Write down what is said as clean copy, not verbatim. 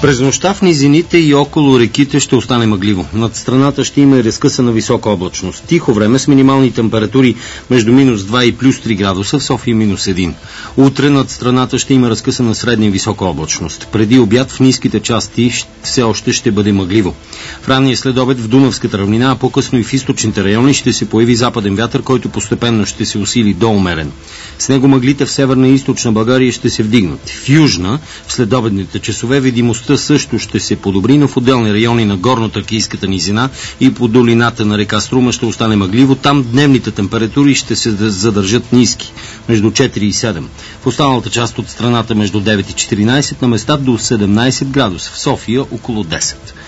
През нощта в низините и около реките ще остане мъгливо. Над страната ще има и разкъсана висока облачност. Тихо време с минимални температури между минус 2 и плюс 3 градуса, в София минус 1. Утре над страната ще има разкъсана средна и висока облачност. Преди обяд в ниските части все още ще бъде мъгливо. В ранния следобед в Дунавската равнина, а по-късно и в източните райони ще се появи западен вятър, който постепенно ще се усили до умерен. С него мъглите в северна и източна България ще се вдигнат. В южна, в следобедните часове, видимостта също ще се подобри, но в отделни райони на горно-тракийската низина и по долината на река Струма ще остане мъгливо. Там дневните температури ще се задържат ниски, между 4 и 7. В останалата част от страната между 9 и 14, на места до 17 градуса, в София около 10.